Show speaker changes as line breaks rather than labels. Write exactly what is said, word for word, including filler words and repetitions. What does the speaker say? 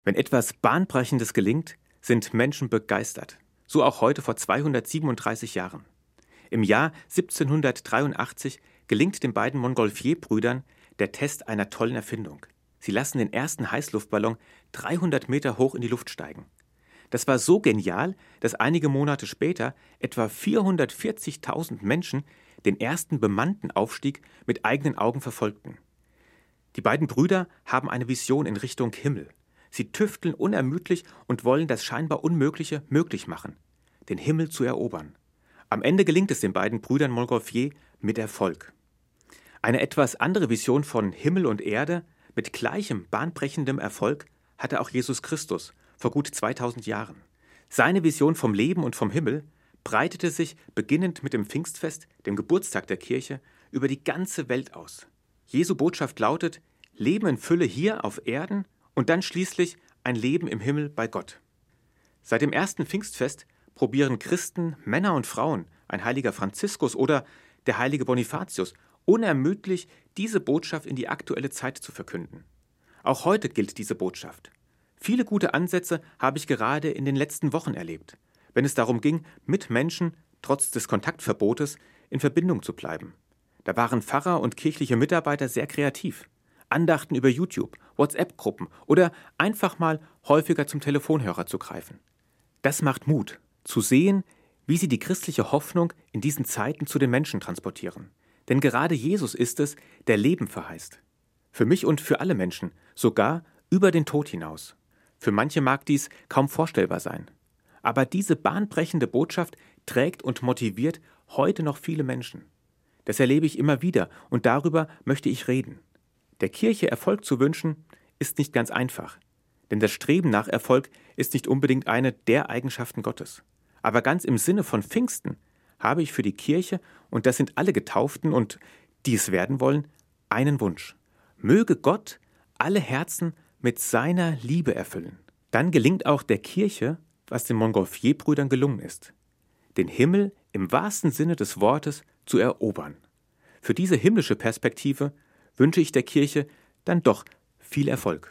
Wenn etwas Bahnbrechendes gelingt, sind Menschen begeistert. So auch heute vor zweihundertsiebenunddreißig Jahren. Im Jahr siebzehnhundertdreiundachtzig gelingt den beiden Montgolfier-Brüdern der Test einer tollen Erfindung. Sie lassen den ersten Heißluftballon dreihundert Meter hoch in die Luft steigen. Das war so genial, dass einige Monate später etwa vierhundertvierzigtausend Menschen den ersten bemannten Aufstieg mit eigenen Augen verfolgten. Die beiden Brüder haben eine Vision in Richtung Himmel. Sie tüfteln unermüdlich und wollen das scheinbar Unmögliche möglich machen, den Himmel zu erobern. Am Ende gelingt es den beiden Brüdern Montgolfier mit Erfolg. Eine etwas andere Vision von Himmel und Erde mit gleichem bahnbrechendem Erfolg hatte auch Jesus Christus vor gut zweitausend Jahren. Seine Vision vom Leben und vom Himmel breitete sich beginnend mit dem Pfingstfest, dem Geburtstag der Kirche, über die ganze Welt aus. Jesu Botschaft lautet: Leben in Fülle hier auf Erden und dann schließlich ein Leben im Himmel bei Gott. Seit dem ersten Pfingstfest probieren Christen, Männer und Frauen, ein heiliger Franziskus oder der heilige Bonifatius, unermüdlich diese Botschaft in die aktuelle Zeit zu verkünden. Auch heute gilt diese Botschaft. Viele gute Ansätze habe ich gerade in den letzten Wochen erlebt, wenn es darum ging, mit Menschen, trotz des Kontaktverbotes, in Verbindung zu bleiben. Da waren Pfarrer und kirchliche Mitarbeiter sehr kreativ. Andachten über YouTube, WhatsApp-Gruppen oder einfach mal häufiger zum Telefonhörer zu greifen. Das macht Mut, zu sehen, wie sie die christliche Hoffnung in diesen Zeiten zu den Menschen transportieren. Denn gerade Jesus ist es, der Leben verheißt. Für mich und für alle Menschen, sogar über den Tod hinaus. Für manche mag dies kaum vorstellbar sein. Aber diese bahnbrechende Botschaft trägt und motiviert heute noch viele Menschen. Das erlebe ich immer wieder und darüber möchte ich reden. Der Kirche Erfolg zu wünschen, ist nicht ganz einfach. Denn das Streben nach Erfolg ist nicht unbedingt eine der Eigenschaften Gottes. Aber ganz im Sinne von Pfingsten habe ich für die Kirche, und das sind alle Getauften und die es werden wollen, einen Wunsch. Möge Gott alle Herzen mit seiner Liebe erfüllen. Dann gelingt auch der Kirche, was den Montgolfier-Brüdern gelungen ist: den Himmel im wahrsten Sinne des Wortes zu erobern. Für diese himmlische Perspektive wünsche ich der Kirche dann doch viel Erfolg.